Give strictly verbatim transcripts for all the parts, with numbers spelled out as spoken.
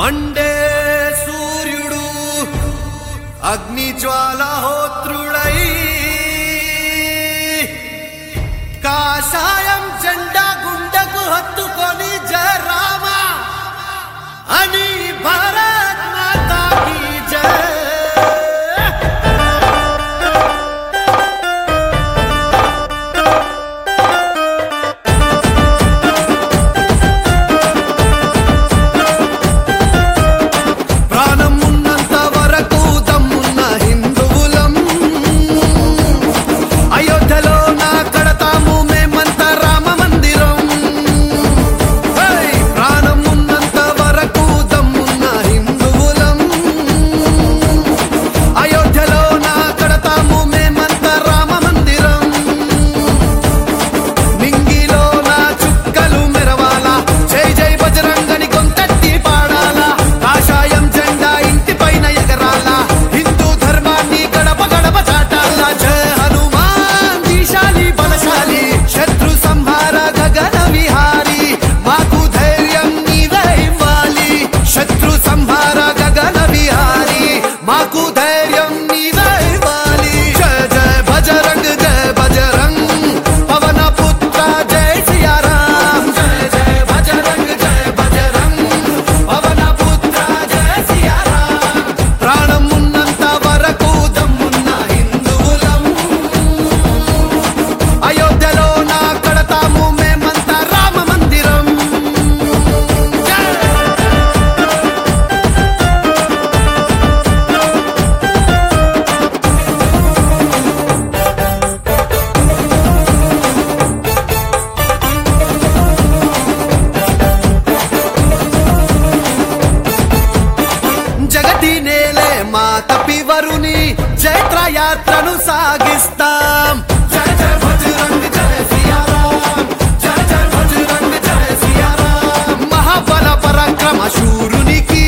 Monday సూర్యుడు అగ్ని జ్వాలహోత్రుడై కాషాయం జెండా గుండెకు హత్తుకొని జయ రామ అని భారత్ మాతా కీ జయ. మా కపివరుని జైత్ర యాత్రను సాగిస్తాం. జయ జయ బజరంగ్ జయ సియారాం, జయ జయ బజరంగ్ జయ సియారాం. మహాబల పరాక్రమ శూరునికి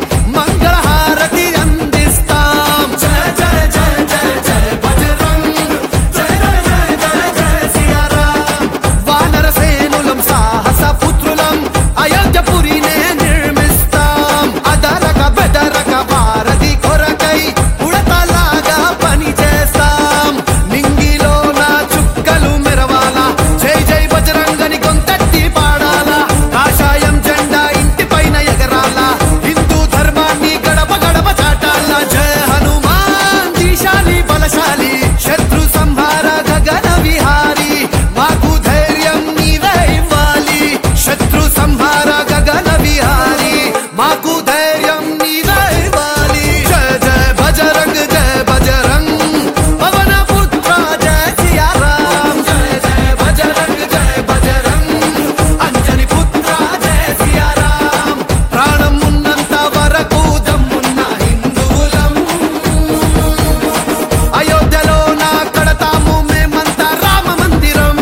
మంగళహారతి అందిస్తాం. జయ జయ జయ జయ జయ బజరంగ్, జయ జయ జయ జయ జయ సియారాం. వానర సేనులం సాహస పుత్రులం అయోధ్యపురినే నిర్మిస్తాం. అదరక బెదరక భారతి కొరకై ఉడతలాగా పని చేస్తాం. నింగిలో నా చుక్కలు మెరవాలా, జై జై బజరంగని గొంతెత్తి పాడాలా. కాషాయం జెండా ఇంటి పైన ఎగరాలా, హిందూ ధర్మాన్ని గడప గడప చాటాలా. జయ హనుమాన్ దీశాలి బలశాలి, శత్రు సంహార గగన విహారి. మాకు ధైర్యం నీవే ఇవ్వాలి, శత్రు సంహార గగన విహారి. మాకు ధైర్యం నీవే ఇవ్వాలి. జయ జయ బజరంగ్ జయ బజరంగ్, పవన పుత్ర జయ సియారాం. జయ జయ బజరంగ్ జయ బజరంగ్, అంజని పుత్ర జయ సియారాం. ప్రాణం ఉన్నంత వరకు దమ్మున్న హిందువులం, అయోధ్యలో నా కడతాము మేమంతా రామ మందిరం.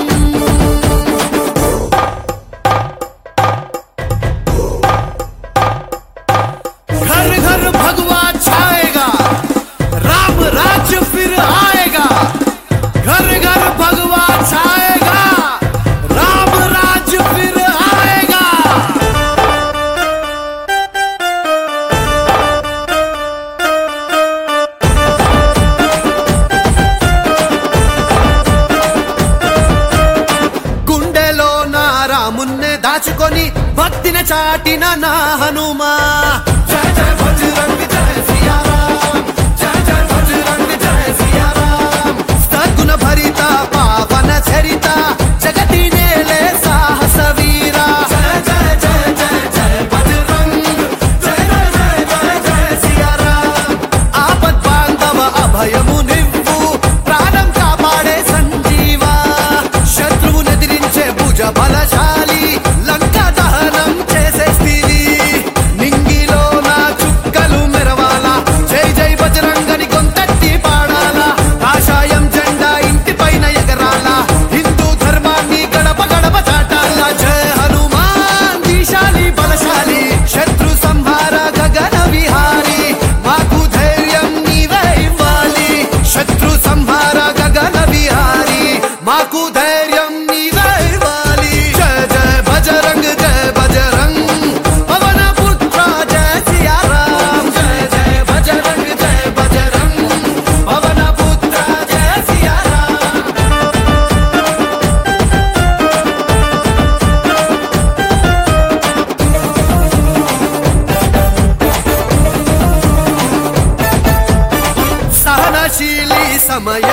घर घर भगवा छाएगा, राम राज्य फिर आएगा. घर घर भगवा छाएगा, राम राज्य फिर आएगा. గుండెలో నా రామున్నే దాచుకొని భక్తిని చాటిన నా హనుమా. జయ జయ బజరంగ్ జయ సియారాం, జయ జయ బజరంగ్ జయ సియారాం. సద్గుణ భరిత పావన చరిత, జగతి నేలే సాహస వీరా. జయ జయ జయ జయ జయ బజరంగ్, జయ జయ జయ జయ జయ సియారాం. ఆపద్ బాంధవ అభయము నివ్వు, ప్రాణం కాపాడే సంజీవా. శత్రువునెదిరించే భుజ బలశాలి, లంక దహనం చేసే స్థితి.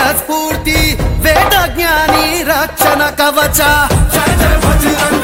స్ఫూర్తి వేద జ్ఞాని రక్షణ కవచ జయ జయ బజరంగ